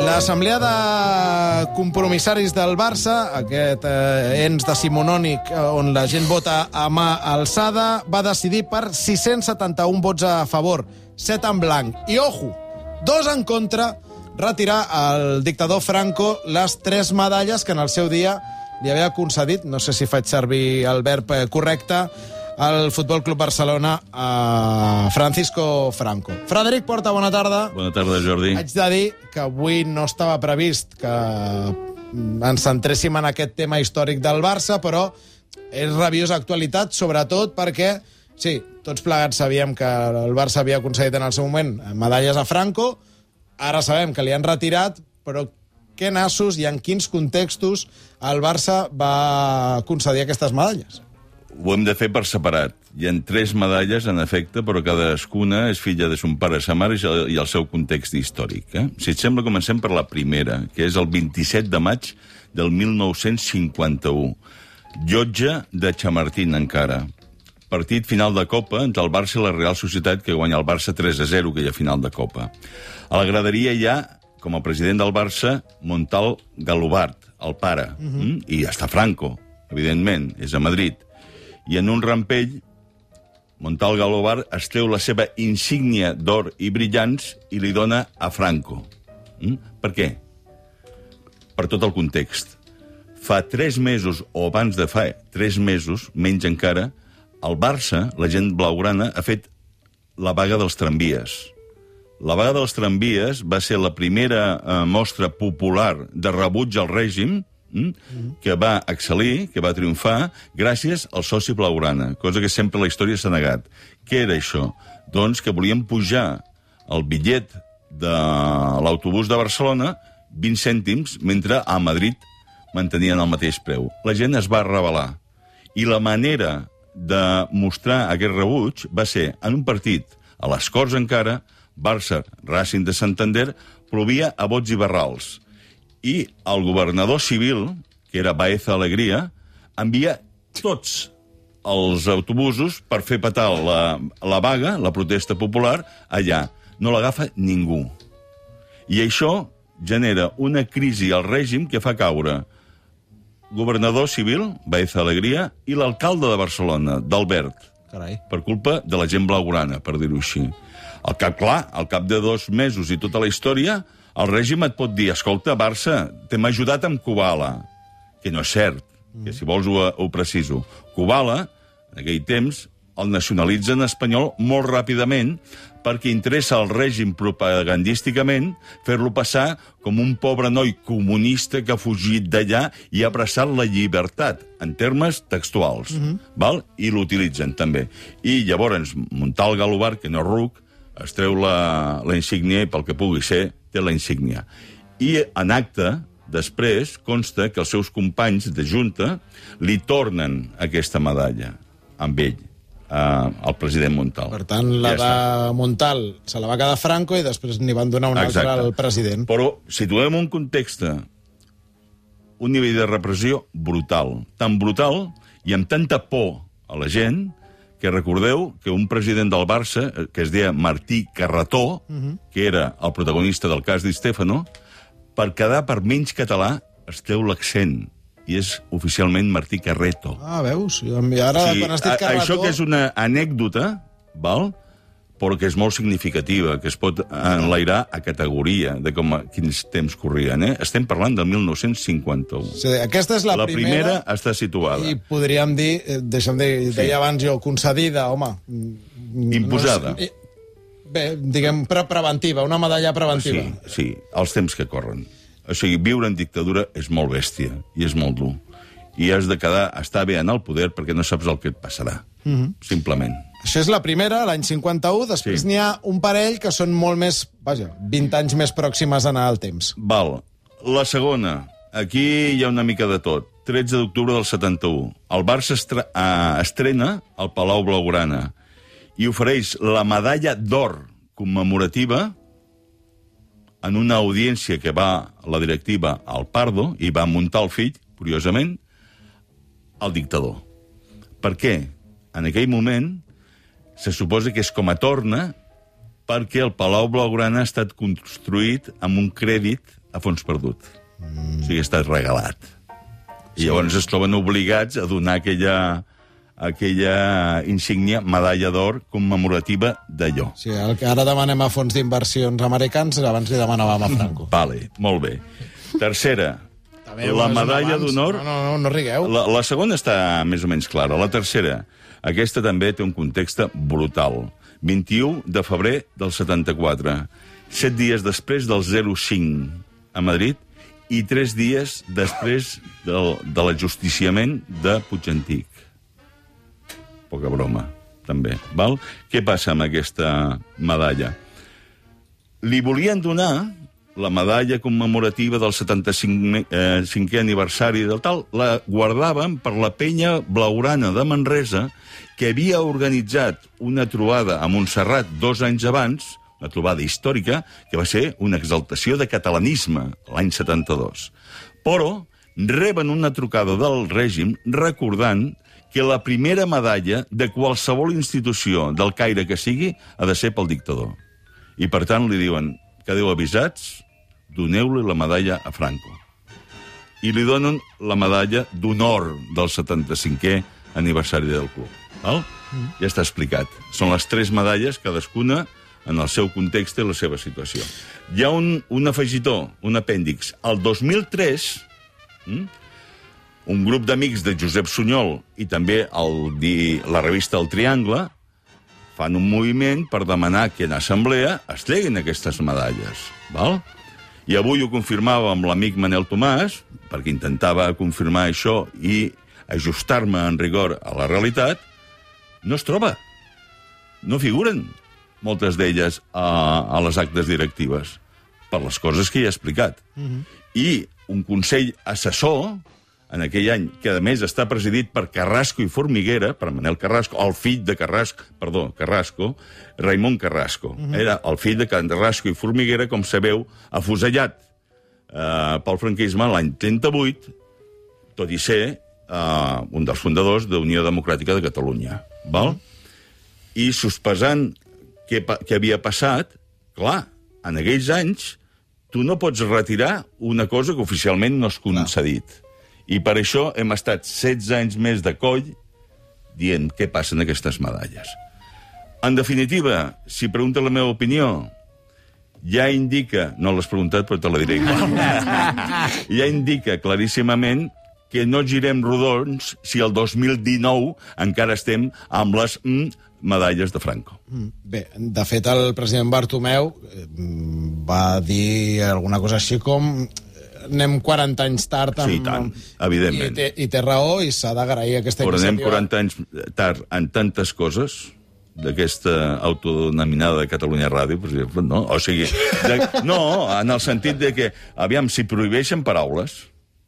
L'assemblea de compromissaris del Barça, aquest ens decimonònic on la gent vota a mà alçada, va decidir per 671 vots a favor, 7 en blanc. I, ojo, 2 en contra, retirar al dictador Franco les 3 medalles que en el seu dia li havia concedit, no sé si faig servir el verb correcte, al Futbol Club Barcelona a Francisco Franco. Frederic Porta, bona tarda. Bona tarda, Jordi. Haig de dir que avui no estava previst que ens centréssim en aquest tema històric del Barça, però és rabiosa actualitat, sobretot perquè, sí, tots plegats sabíem que el Barça havia concedit en el seu moment medalles a Franco, ara sabem que li han retirat, però què nassos i en quins contextos el Barça va concedir aquestes medalles? Ho hem de fer per separat. Hi ha 3 medalles, en efecte, però cadascuna és filla de son pare, sa mare i el seu context històric. Si et sembla, comencem per la primera, que és el 27 de maig del 1951. Llotja de Chamartín, encara. Partit final de Copa entre el Barça i la Real Societat, que guanya el Barça 3-0, aquella final de Copa. A la graderia hi ha, com a president del Barça, Montal Galobart, el pare. I està Franco, evidentment, és a Madrid. I en un rampell, Montal Galobart es treu la seva insígnia d'or i brillants i li dona a Franco. Per què? Per tot el context. Fa 3 mesos, o abans de fa 3 mesos, menys encara, el Barça, la gent blaugrana, ha fet la vaga dels tramvies. La vaga dels tramvies va ser la primera mostra popular de rebuig al règim que va excel·lir, que va triomfar, gràcies al soci blaugrana, cosa que sempre la història s'ha negat. Què era això? Doncs que volien pujar el bitllet de l'autobús de Barcelona 20 cèntims, mentre a Madrid mantenien el mateix preu. La gent es va rebel·lar. I la manera de mostrar aquest rebuig va ser, en un partit, a les Corts encara, Barça-Racing de Santander, plovia a bots i barrals. I el governador civil, que era Baeza Alegría, envia tots els autobusos per fer petar la vaga, la protesta popular, allà. No l'agafa ningú. I això genera una crisi al règim que fa caure governador civil, Baeza Alegría, i l'alcalde de Barcelona, d'Albert, per culpa de la gent blaugrana, per dir-ho així. Al cap de 2 mesos i tota la història, el règim et pot dir, escolta, Barça, t'hem ajudat amb Kubala, que no és cert, que si vols ho preciso. Kubala, en aquell temps, el nacionalitzen espanyol molt ràpidament perquè interessa al règim propagandísticament fer-lo passar com un pobre noi comunista que ha fugit d'allà i ha abraçat la llibertat, en termes textuals. Val? I l'utilitzen, també. I llavors, Montal Galobart, que no és ruc, es treu la insígnia i pel que pugui ser, té la insígnia. I en acte, després, consta que els seus companys de junta li tornen aquesta medalla amb ell, al president Montal. Per tant, la de Montal se la va quedar Franco i després n'hi van donar una altra al president. Però situem un context, un nivell de repressió brutal. Tan brutal i amb tanta por a la gent que recordeu que un president del Barça, que es deia Martí Carretó, que era el protagonista del cas Di Stéfano, per quedar per menys català es treu l'accent, i és oficialment Martí Carreto. Ah, veus? I ara, quan has dit Carretó... Això que és una anècdota, val? Però que és molt significativa, que es pot enlairar a categoria de quins temps corrien. Estem parlant del 1951. Sí, aquesta és la primera... La primera està situada. I podríem dir, deixa'm dir, deia abans jo, concedida, home... Imposada. Bé, diguem, preventiva, una medalla preventiva. Sí, els temps que corren. O sigui, viure en dictadura és molt bèstia i és molt dur. I has de estar bé en el poder perquè no saps el que et passarà. Simplement. Això és la primera, l'any 51, després n'hi ha un parell que són molt més, 20 anys més pròximes a anar al temps. Val. La segona, aquí hi ha una mica de tot. 13 d'octubre del 71. El Barça estrena al Palau Blaugrana i ofereix la medalla d'or commemorativa en una audiència que va la directiva al Pardo i va muntar el fill, curiosament, al dictador. Per què? En aquell moment se suposa que és com a torna perquè el Palau Blaugrana ha estat construït amb un crèdit a fons perdut. O sigui, ha estat regalat. I llavors es troben obligats a donar aquella insígnia, medalla d'or commemorativa d'allò. Sí, el que ara demanem a fons d'inversions americans, abans li demanàvem a Franco. Vale, molt bé. Tercera, la medalla d'honor... No rigueu. La segona està més o menys clara. La tercera, aquesta també té un context brutal. 21 de febrer del 74. 7 dies després del 05 a Madrid i 3 dies després de l'ajusticiament de Puigantic. Poca broma, també. Val? Què passa amb aquesta medalla? Li volien donar la medalla commemorativa del 75è aniversari del tal, la guardaven per la penya blaugrana de Manresa, que havia organitzat una trobada a Montserrat 2 anys abans, una trobada històrica, que va ser una exaltació de catalanisme l'any 72. Però reben una trucada del règim recordant que la primera medalla de qualsevol institució del caire que sigui ha de ser pel dictador. I, per tant, li diuen, quedeu avisats, doneu-li la medalla a Franco. I li donen la medalla d'honor del 75è aniversari del club. Val? Ja està explicat. Són les 3 medalles, cadascuna en el seu context i la seva situació. Hi ha un afegitó, un apèndix. El 2003, un grup d'amics de Josep Sunyol i també la revista El Triangle fan un moviment per demanar que en assemblea es treguin aquestes medalles. Val? I avui ho confirmava amb l'amic Manel Tomàs, perquè intentava confirmar això i ajustar-me en rigor a la realitat, no es troba. No figuren moltes d'elles a les actes directives, per les coses que ja he explicat. I un consell assessor, en aquell any, que a més està presidit per Carrasco i Formiguera, per Manel Carrasco, el fill de Carrasco, Raimon Carrasco. Era el fill de Carrasco i Formiguera, com sabeu, afusellat pel franquisme l'any 38, tot i ser un dels fundadors d'Unió Democràtica de Catalunya. Val? I sospesant què havia passat, clar, en aquells anys tu no pots retirar una cosa que oficialment no has concedit. I per això hem estat 16 anys més de coll dient què passa en aquestes medalles. En definitiva, si pregunta la meva opinió, ja indica, no l'has preguntat però te la diré igual, ja indica claríssimament que no girem rodons si el 2019 encara estem amb les medalles de Franco. Bé, de fet el president Bartomeu va dir alguna cosa així com anem 40 anys tard sí, tant, evidentment. I té raó i s'ha d'agrair aquesta iniciativa. Però anem 40 anys tard en tantes coses d'aquesta autodenominada de Catalunya Ràdio, per exemple, no? O sigui, no, en el sentit de que, aviam, si prohibeixen paraules,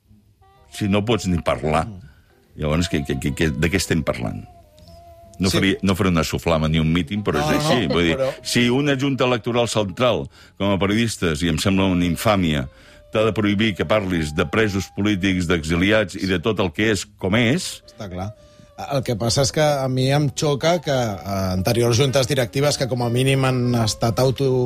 si no pots ni parlar, llavors de què estem parlant? No faré una soflama ni un míting, però és així. Vull dir, si una junta electoral central, com a periodistes, i em sembla una infàmia, t'ha de prohibir que parlis de presos polítics, d'exiliats i de tot el que és com és... Està clar. El que passa és que a mi em xoca que anteriors juntes directives que com a mínim han estat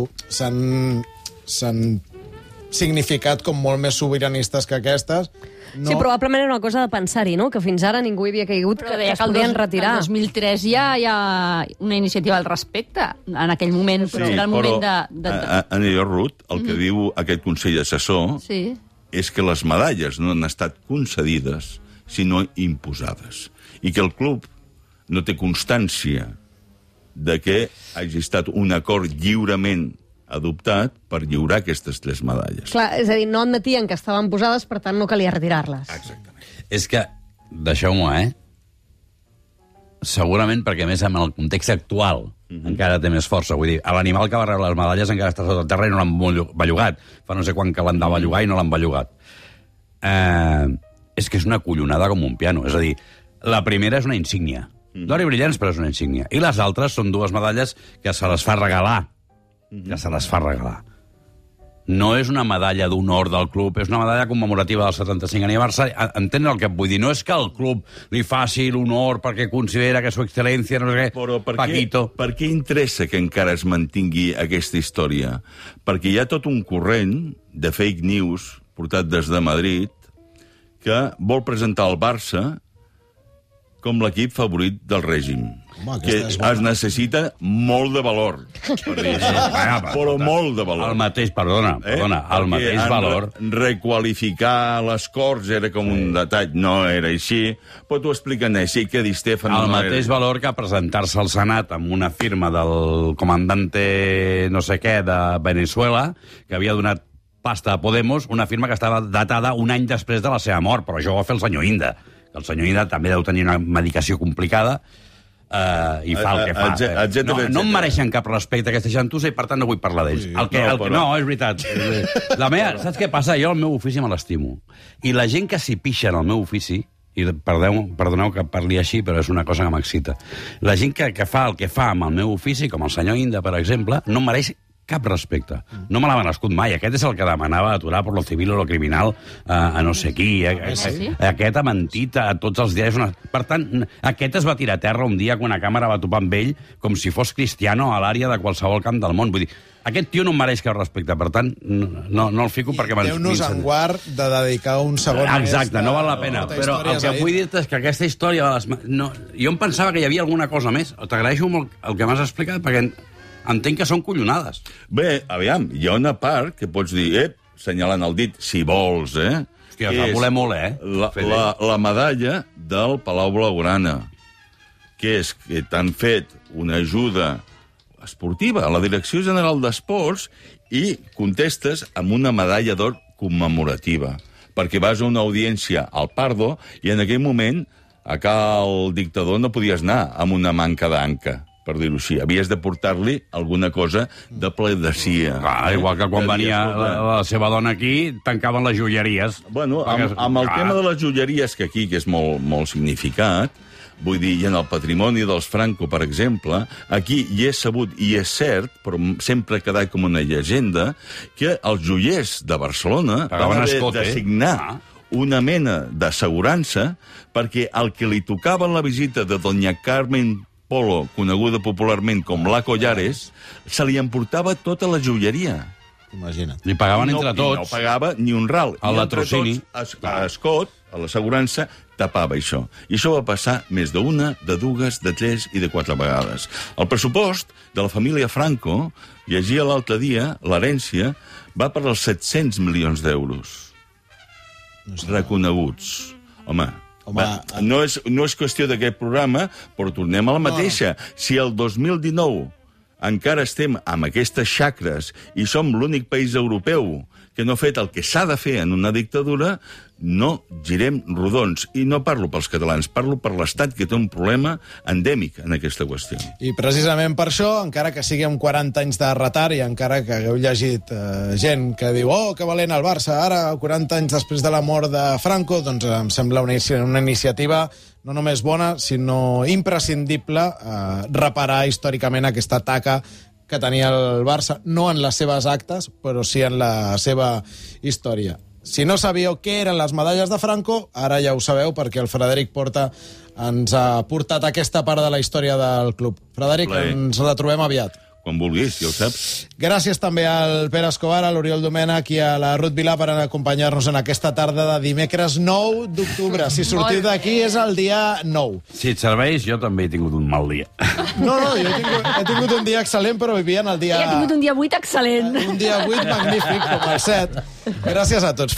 s'han significat com molt més sobiranistes que aquestes. No. Sí, probablement era una cosa de pensar-hi, no? Que fins ara ningú hi havia caigut que es podien retirar. El 2003 ja hi ha una iniciativa al respecte. En aquell moment, sí, era el moment de... En allò, Ruth, el que diu aquest Consell Assessor és que les medalles no han estat concedides, sinó imposades. I que el club no té constància de que hagi estat un acord lliurement adoptat per lliurar aquestes 3 medalles. Clar, és a dir, no admetien que estaven posades, per tant no calia retirar-les. Exactament. És que, deixeu-m'ho, segurament perquè, més en el context actual, encara té més força. Vull dir, l'animal que va rebre les medalles encara està sota terra i no l'han bellugat. Fa no sé quan que l'han de bellugar i no l'han bellugat. És que és una collonada com un piano. És a dir, la primera és una insígnia. D'or i brillants, però és una insígnia. I les altres són 2 medalles que se les fa regalar. no és una medalla d'honor del club, és una medalla commemorativa del 75 aniversari. Entens el que et vull dir? No és que el club li faci l'honor perquè considera que su excel·lència, no sé què, Però Paquito. per què interessa que encara es mantingui aquesta història? Perquè hi ha tot un corrent de fake news portat des de Madrid que vol presentar el Barça com l'equip favorit del règim. Home, Que es necessita molt de valor. Per dir però molt de valor. El mateix, perdona, el mateix valor. Requalificar les Corts era com un detall. No era així. Però t'ho expliquen així, que Di Stefano... El mateix valor que presentar-se al Senat amb una firma del comandante no sé què de Venezuela, que havia donat pasta a Podemos, una firma que estava datada un any després de la seva mort, però això ho va fer el senyor Inda. El senyor Inda també deu tenir una medicació complicada i fa el que fa. No em mereixen cap respecte aquesta gentussa i, per tant, no vull parlar d'ells. No, és veritat. Saps què passa? Jo el meu ofici me l'estimo. I la gent que s'hi pixa en el meu ofici, i perdoneu que parli així, però és una cosa que m'excita, la gent que fa el que fa amb el meu ofici, com el senyor Inda, per exemple, no em mereix cap respecte. No me l'ha nascut mai. Aquest és el que demanava aturar per lo civil o lo criminal a no sé qui. Aquest ha mentit a tots els diaris. Per tant, aquest es va tirar a terra un dia quan una càmera va topar amb ell com si fos Cristiano a l'àrea de qualsevol camp del món. Vull dir, aquest tio no em mereix cap respecte. Per tant, no el fico perquè... Déu-nos en guard de dedicar un segon més... Exacte, no val la pena. Però el que vull dir-te és que aquesta història... Jo em pensava que hi havia alguna cosa més. T'agraeixo molt el que m'has explicat, perquè entenc que són collonades. Bé, aviam, hi ha una part que pots dir, senyalant el dit, si vols, Hòstia, la volem molt, La medalla del Palau Blaugrana, que és que t'han fet una ajuda esportiva a la Direcció General d'Esports i contestes amb una medalla d'or commemorativa, perquè vas a una audiència al Pardo i en aquell moment a cal dictador no podies anar amb una manca d'anca, per dir-ho així. Havies de portar-li alguna cosa de pledecia. Igual que quan venia la seva dona aquí, tancaven les joieries. Bueno, amb el tema de les joieries, que aquí que és molt significat, vull dir, i en el patrimoni dels Franco, per exemple, aquí hi és sabut i és cert, però sempre ha quedat com una llegenda, que els joiers de Barcelona van haver de signar una mena d'assegurança perquè el que li tocava la visita de doña Carmen Polo, coneguda popularment com la Collares, se li emportava tota la joieria. Imagina't. Li pagaven entre tots. I no pagava ni un ral. El latrocini. A Escot, a l'assegurança, tapava això. I això va passar més d'una, de dues, de tres i de 4 vegades. El pressupost de la família Franco, llegia l'altre dia, l'herència, va per als 700 milions d'euros. Reconeguts. Home, no és qüestió d'aquest programa, però tornem a la mateixa. Si el 2019 encara estem amb aquestes xacres i som l'únic país europeu que no ha fet el que s'ha de fer en una dictadura, no girem rodons. I no parlo pels catalans, parlo per l'Estat, que té un problema endèmic en aquesta qüestió. I precisament per això, encara que sigui amb 40 anys de retard i encara que hagueu llegit gent que diu que valent el Barça, ara, 40 anys després de la mort de Franco, doncs em sembla una iniciativa no només bona, sinó imprescindible reparar històricament aquesta taca que tenia el Barça, no en les seves actes, però sí en la seva història. Si no sabíeu què eren les medalles de Franco, ara ja ho sabeu, perquè el Frederic Porta ens ha portat aquesta part de la història del club. Frederic, ens retrobem aviat. Quan vulguis, ja ho saps. Gràcies també al Pere Escobar, a l'Oriol Domènech i a la Ruth Vilà per acompanyar-nos en aquesta tarda de dimecres 9 d'octubre. Si sortiu d'aquí és el dia 9. Si et serveix, jo també he tingut un mal dia. No, jo he tingut un dia excel·lent, però vivia en el dia... He tingut un dia 8 excel·lent. Un dia 8 magnífic, com el 7. Gràcies a tots.